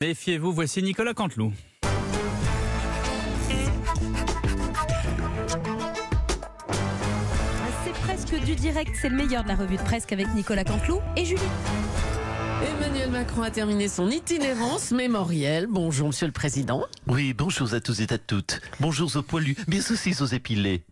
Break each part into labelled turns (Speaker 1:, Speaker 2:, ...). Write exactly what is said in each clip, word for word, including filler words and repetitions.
Speaker 1: Méfiez-vous, voici Nicolas Canteloup.
Speaker 2: C'est presque du direct, c'est le meilleur de la revue de presse avec Nicolas Canteloup et Julie.
Speaker 3: Emmanuel Macron a terminé son itinérance mémorielle. Bonjour, Monsieur le Président.
Speaker 4: Oui, bonjour à tous et à toutes. Bonjour aux poilus, mais aussi aux épilés.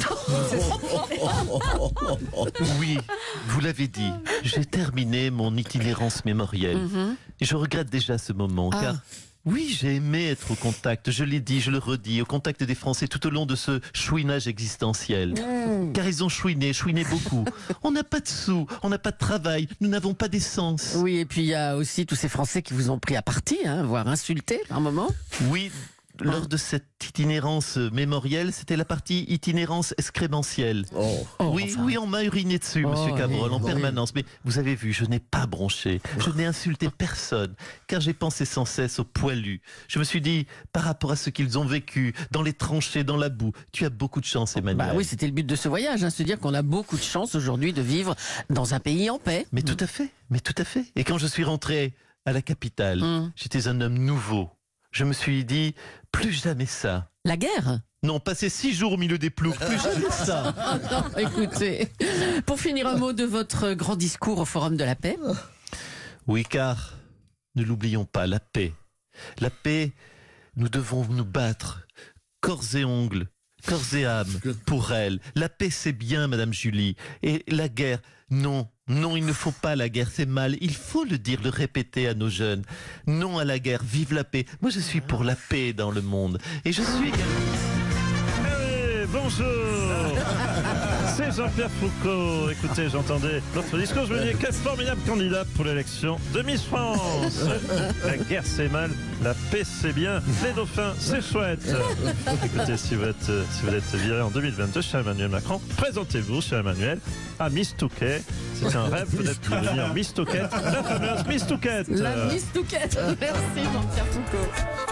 Speaker 4: Oui, vous l'avez dit, j'ai terminé mon itinérance mémorielle. Mm-hmm. Et je regrette déjà ce moment, ah. car... Oui, j'ai aimé être au contact, je l'ai dit, je le redis, au contact des Français tout au long de ce chouinage existentiel. Mmh. Car ils ont chouiné, chouiné beaucoup. On n'a pas de sous, on n'a pas de travail, nous n'avons pas d'essence.
Speaker 3: Oui, et puis il y a aussi tous ces Français qui vous ont pris à partie, hein, voire insulté par moment.
Speaker 4: Oui, lors de cette itinérance mémorielle, c'était la partie itinérance excrémentielle. Oh. Oui, enfin. oui, on m'a uriné dessus, oh, Monsieur Cabrol, oui, en oui. permanence. Mais vous avez vu, je n'ai pas bronché. Je n'ai insulté personne, car j'ai pensé sans cesse aux poilus. Je me suis dit, par rapport à ce qu'ils ont vécu, dans les tranchées, dans la boue, tu as beaucoup de chance, Emmanuel.
Speaker 3: Bah oui, c'était le but de ce voyage, hein, se dire qu'on a beaucoup de chance aujourd'hui de vivre dans un pays en paix.
Speaker 4: Mais tout à fait, mais tout à fait. Et quand je suis rentré à la capitale, mmh. j'étais un homme nouveau. Je me suis dit, plus jamais ça.
Speaker 3: La guerre ?
Speaker 4: Non, passer six jours au milieu des ploucs, plus jamais ça.
Speaker 3: Non, écoutez, pour finir un mot de votre grand discours au Forum de la Paix.
Speaker 4: Oui, car, ne l'oublions pas, la paix. La paix, nous devons nous battre, corps et ongles, corps et âme, pour elle. La paix, c'est bien, Madame Julie. Et la guerre, non. Non, il ne faut pas la guerre, c'est mal. Il faut le dire, le répéter à nos jeunes. Non à la guerre, vive la paix. Moi, je suis pour la paix dans le monde. Et je suis également...
Speaker 5: Hey, bonjour. C'est Jean-Pierre Foucault. Écoutez, j'entendais votre discours, je me disais, quel formidable candidat pour l'élection de Miss France. La guerre, c'est mal. La paix, c'est bien. Les dauphins, c'est chouette. Écoutez, si vous êtes, si vous êtes viré en deux mille vingt-deux, cher Emmanuel Macron, présentez-vous, cher Emmanuel, à Miss Touquet. C'est un rêve peut-être de devenir Miss Touquet, la fameuse Miss Touquet.
Speaker 3: La Miss Touquet. Merci Jean-Pierre Foucault.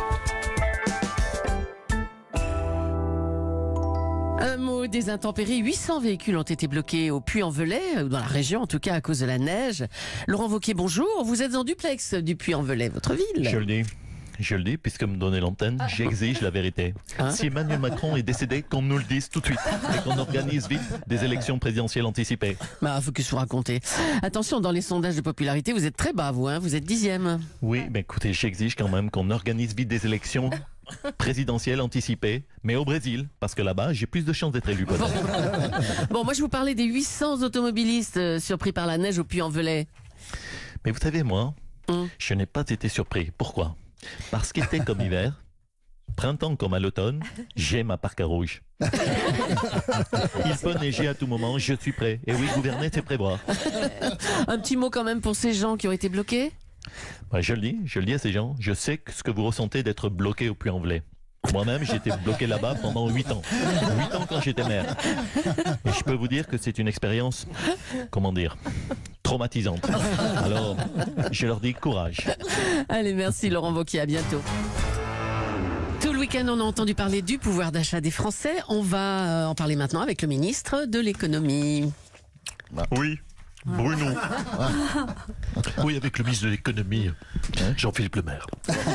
Speaker 3: Un mot des intempéries. huit cents véhicules ont été bloqués au Puy-en-Velay, dans la région en tout cas à cause de la neige. Laurent Wauquiez, bonjour. Vous êtes en duplex du Puy-en-Velay, votre ville.
Speaker 4: Je le dis. Je le dis, puisque me donnez l'antenne, ah. j'exige la vérité. Hein? Si Emmanuel Macron est décédé, qu'on nous le dise tout de suite et qu'on organise vite des élections présidentielles anticipées.
Speaker 3: Bah, faut que je vous raconte. Attention, dans les sondages de popularité, vous êtes très bas, vous, hein, vous êtes dixième.
Speaker 4: Oui, mais écoutez, j'exige quand même qu'on organise vite des élections présidentielles anticipées, mais au Brésil, parce que là-bas, j'ai plus de chances d'être élu.
Speaker 3: Bon. Bon, moi je vous parlais des huit cents automobilistes euh, surpris par la neige au Puy-en-Velay.
Speaker 4: Mais vous savez, moi, hum. je n'ai pas été surpris. Pourquoi ? Parce qu'été comme hiver, printemps comme à l'automne, j'ai ma parka rouge. Il peut neiger à tout moment, je suis prêt. Et oui, gouverner, c'est prévoir.
Speaker 3: Un petit mot quand même pour ces gens qui ont été bloqués ?
Speaker 4: Ouais, je le dis, je le dis à ces gens, je sais ce que vous ressentez d'être bloqué au Puy-en-Velay. Moi-même, j'étais bloqué là-bas pendant huit ans. huit ans quand j'étais maire. Et je peux vous dire que c'est une expérience, comment dire, traumatisante. Alors, je leur dis courage.
Speaker 3: Allez, merci Laurent Wauquiez, à bientôt. Tout le week-end, on a entendu parler du pouvoir d'achat des Français. On va en parler maintenant avec le ministre de l'économie.
Speaker 5: Oui. Bruno.
Speaker 4: Oui, avec le ministre de l'économie, Jean-Philippe Le Maire.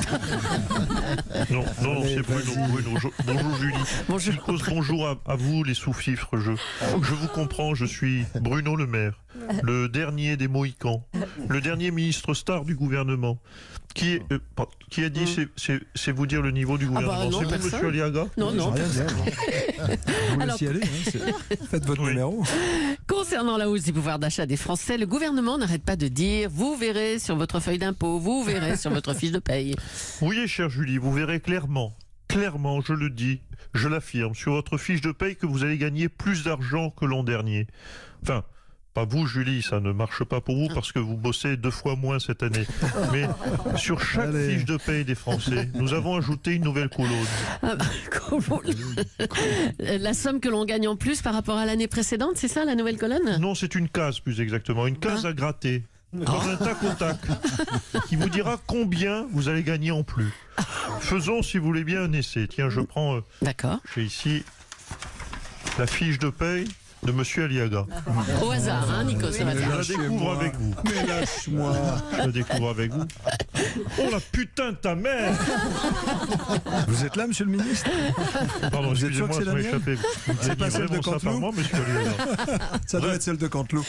Speaker 5: Non, non, c'est Bruno. Bruno. Je, bonjour Julie.
Speaker 3: Bonjour.
Speaker 5: Bonjour à, à vous les sous-fifres. Je, je vous comprends, je suis Bruno Le Maire, le dernier des Mohicans, le dernier ministre star du gouvernement. Qui, est, euh, qui a dit, mmh. c'est, c'est vous dire le niveau du gouvernement. Ah bah non, c'est vous, monsieur Aliaga?
Speaker 3: Non, non,
Speaker 6: rien dire, vous Alors, laissez aller, hein, faites votre oui. numéro.
Speaker 3: Concernant la hausse du pouvoir d'achat des Français, le gouvernement n'arrête pas de dire, vous verrez sur votre feuille d'impôt, vous verrez sur votre fiche de paye.
Speaker 5: Oui, chère Julie, vous verrez clairement, clairement, je le dis, je l'affirme, sur votre fiche de paye que vous allez gagner plus d'argent que l'an dernier. Enfin... Pas vous, Julie, ça ne marche pas pour vous parce que vous bossez deux fois moins cette année. Mais sur chaque Allez. fiche de paye des Français, nous avons ajouté une nouvelle colonne. Ah bah,
Speaker 3: la somme que l'on gagne en plus par rapport à l'année précédente, c'est ça la nouvelle colonne?
Speaker 5: Non, c'est une case plus exactement, une case ah. à gratter. Comme un tac au tac, qui vous dira combien vous allez gagner en plus. Faisons, si vous voulez bien, un essai. Tiens, je prends... Euh,
Speaker 3: D'accord.
Speaker 5: J'ai ici la fiche de paye de monsieur Aliaga.
Speaker 3: Au hasard, hein, Nico, ce matin.
Speaker 5: Je la découvre avec vous.
Speaker 6: Mais lâche-moi.
Speaker 5: Je la découvre avec vous. Oh la putain de ta mère.
Speaker 6: Vous êtes là, monsieur le ministre?
Speaker 5: Pardon,
Speaker 6: Vous êtes sûr
Speaker 5: excusez-moi,
Speaker 6: que c'est
Speaker 5: ça
Speaker 6: la
Speaker 5: m'a
Speaker 6: mienne?
Speaker 5: échappé. Vous
Speaker 6: C'est
Speaker 5: avez
Speaker 6: pas
Speaker 5: dit
Speaker 6: celle de
Speaker 5: vraiment ça par
Speaker 6: Canteloup?
Speaker 5: moi, monsieur Olivier.
Speaker 6: Ça doit être celle de Canteloup.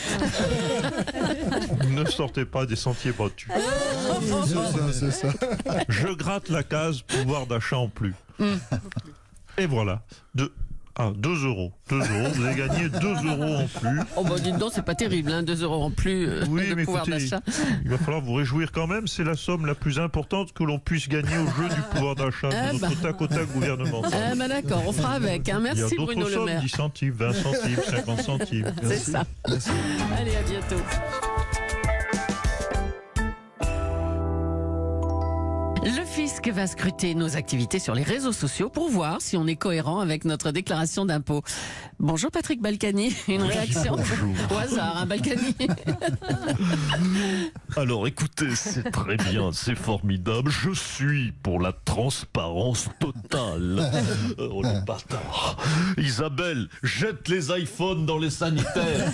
Speaker 5: Ne sortez pas des sentiers battus.
Speaker 6: C'est ça, c'est ça.
Speaker 5: Je gratte la case pouvoir d'achat en plus. Et voilà. De... Ah, deux euros. deux euros. Vous avez gagné deux euros en plus.
Speaker 3: Oh bah dites donc, c'est pas terrible, hein, deux euros en plus euh,
Speaker 5: Oui,
Speaker 3: de
Speaker 5: mais
Speaker 3: pouvoir
Speaker 5: écoutez,
Speaker 3: d'achat.
Speaker 5: il va falloir vous réjouir quand même. C'est la somme la plus importante que l'on puisse gagner au jeu du pouvoir d'achat
Speaker 3: Ah
Speaker 5: de
Speaker 3: bah.
Speaker 5: notre tac au tac gouvernemental.
Speaker 3: Ah bah d'accord, on fera avec. Hein.
Speaker 5: Il y a
Speaker 3: Merci
Speaker 5: d'autres
Speaker 3: Bruno Le
Speaker 5: sommes,
Speaker 3: Maire.
Speaker 5: dix centimes, vingt centimes, cinquante centimes.
Speaker 3: C'est ça. Allez, à bientôt. Le fisc va scruter nos activités sur les réseaux sociaux pour voir si on est cohérent avec notre déclaration d'impôt. Bonjour Patrick Balkany, une réaction au hasard, hein, Balkany.
Speaker 4: Alors écoutez, c'est très bien, c'est formidable. Je suis pour la transparence totale. Euh, oh les bâtards. Isabelle, jette les iPhones dans les sanitaires.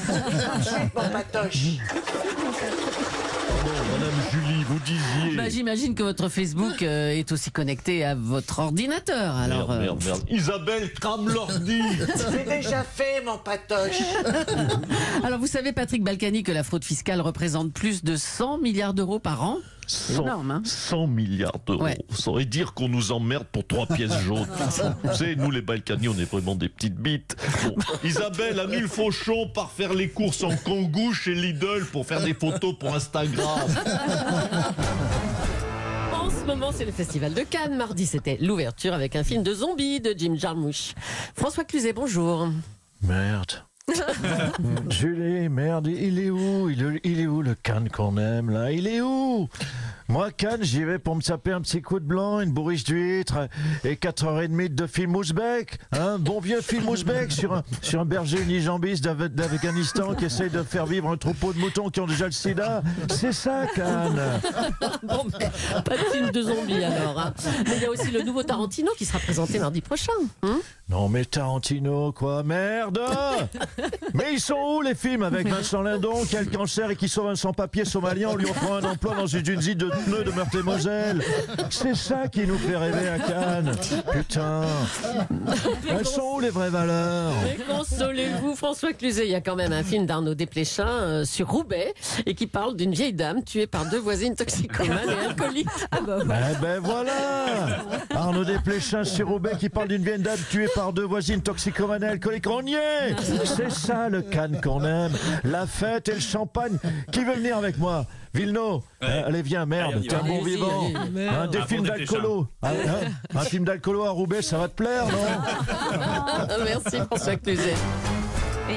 Speaker 4: Pardon, Madame Julie, vous disiez.
Speaker 3: Bah, j'imagine que votre Facebook euh, est aussi connecté à votre ordinateur. Alors,
Speaker 4: Merde,
Speaker 3: euh,
Speaker 4: merde, merde. Isabelle, crame l'ordi.
Speaker 7: C'est déjà fait, mon patoche.
Speaker 3: alors, vous savez, Patrick Balkany, que la fraude fiscale représente plus de cent milliards d'euros par an. C'est
Speaker 4: cent,
Speaker 3: énorme, hein.
Speaker 4: cent milliards d'euros.
Speaker 3: Ouais.
Speaker 4: Ça aurait dire qu'on nous emmerde pour trois pièces jaunes. Vous savez, nous les Balkany, on est vraiment des petites bites. Bon, Isabelle a mis le fauchon par faire les courses en Kangoo chez Lidl pour faire des photos pour Instagram.
Speaker 3: En ce moment, c'est le festival de Cannes. Mardi, c'était l'ouverture avec un film de zombies de Jim Jarmusch. François Cluzet, bonjour.
Speaker 8: Merde. Julie, merde, il est où il est, il est où le Cannes qu'on aime là? Il est où? Moi, Cannes, j'y vais pour me taper un petit coup de blanc, une bourriche d'huître et quatre heures trente de film ouzbek. Un bon vieux film ouzbek sur un, sur un berger unijambiste d'Af- d'Afghanistan qui essaye de faire vivre un troupeau de moutons qui ont déjà le sida. C'est ça, Cannes.
Speaker 3: Bon, mais pas de film de zombies alors. Hein. Mais il y a aussi le nouveau Tarantino qui sera présenté mardi prochain. Hein.
Speaker 8: Non mais Tarantino, quoi, merde. Mais ils sont où les films avec Vincent Lindon qui a le cancer et qui sauve un sans-papier somalien en lui offrant un emploi dans une usine de pneus de Meurthe-et-Moselle? C'est ça qui nous fait rêver à Cannes. Putain. Elles sont où les vraies valeurs?
Speaker 3: Mais consolez-vous, François Cluzet, il y a quand même un film d'Arnaud Desplechin euh, sur Roubaix et qui parle d'une vieille dame tuée par deux voisines toxicomanes et alcooliques. Ah bah, ouais.
Speaker 8: Eh ben voilà. Arnaud Desplechin sur Roubaix qui parle d'une vieille dame tuée par deux voisines toxicomanes et alcooliques. On y est. C'est ça le Cannes qu'on aime. La fête et le champagne. Qui veut venir avec moi? Villeneuve,
Speaker 1: Ouais.
Speaker 8: euh, allez viens, merde,
Speaker 1: Allez, on y
Speaker 8: t'es un
Speaker 1: va.
Speaker 8: bon
Speaker 3: Allez-y,
Speaker 8: vivant.
Speaker 3: allez.
Speaker 8: Un des
Speaker 1: Ah,
Speaker 8: films
Speaker 1: pour
Speaker 8: d'alcoolo. Ah, hein, un film d'alcoolo à Roubaix, ça va te plaire, non?
Speaker 3: Merci François Cluzet.